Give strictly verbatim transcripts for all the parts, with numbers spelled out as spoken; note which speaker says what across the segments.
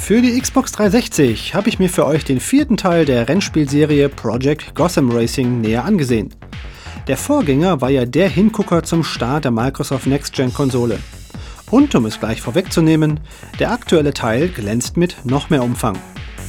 Speaker 1: Für die Xbox dreihundertsechzig habe ich mir für euch den vierten Teil der Rennspielserie Project Gotham Racing näher angesehen. Der Vorgänger war ja der Hingucker zum Start der Microsoft Next-Gen-Konsole. Und um es gleich vorwegzunehmen, der aktuelle Teil glänzt mit noch mehr Umfang.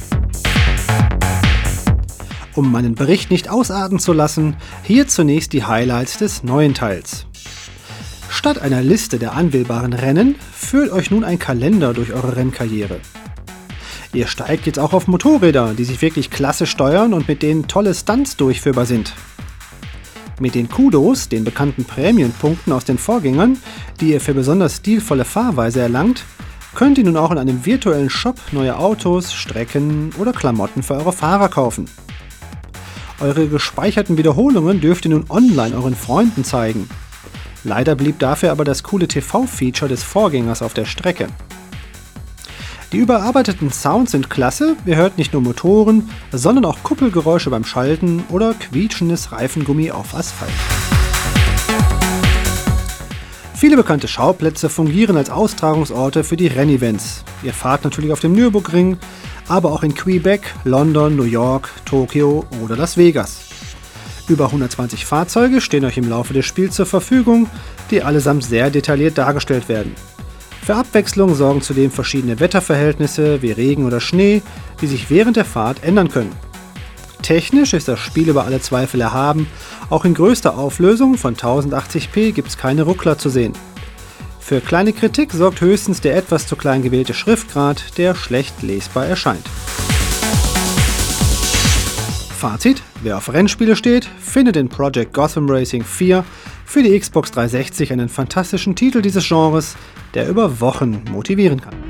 Speaker 1: Um meinen Bericht nicht ausarten zu lassen, hier zunächst die Highlights des neuen Teils. Statt einer Liste der anwählbaren Rennen führt euch nun ein Kalender durch eure Rennkarriere. Ihr steigt jetzt auch auf Motorräder, die sich wirklich klasse steuern und mit denen tolle Stunts durchführbar sind. Mit den Kudos, den bekannten Prämienpunkten aus den Vorgängern, die ihr für besonders stilvolle Fahrweise erlangt, könnt ihr nun auch in einem virtuellen Shop neue Autos, Strecken oder Klamotten für eure Fahrer kaufen. Eure gespeicherten Wiederholungen dürft ihr nun online euren Freunden zeigen. Leider blieb dafür aber das coole T V-Feature des Vorgängers auf der Strecke. Die überarbeiteten Sounds sind klasse, ihr hört nicht nur Motoren, sondern auch Kuppelgeräusche beim Schalten oder quietschendes Reifengummi auf Asphalt. Viele bekannte Schauplätze fungieren als Austragungsorte für die Rennevents. Ihr fahrt natürlich auf dem Nürburgring, aber auch in Quebec, London, New York, Tokio oder Las Vegas. Über hundertzwanzig Fahrzeuge stehen euch im Laufe des Spiels zur Verfügung, die allesamt sehr detailliert dargestellt werden. Für Abwechslung sorgen zudem verschiedene Wetterverhältnisse wie Regen oder Schnee, die sich während der Fahrt ändern können. Technisch ist das Spiel über alle Zweifel erhaben, auch in größter Auflösung von tausendachtzig p gibt es keine Ruckler zu sehen. Für kleine Kritik sorgt höchstens der etwas zu klein gewählte Schriftgrad, der schlecht lesbar erscheint. Fazit: Wer auf Rennspiele steht, findet in Project Gotham Racing vier für die Xbox dreihundertsechzig einen fantastischen Titel dieses Genres, der über Wochen motivieren kann.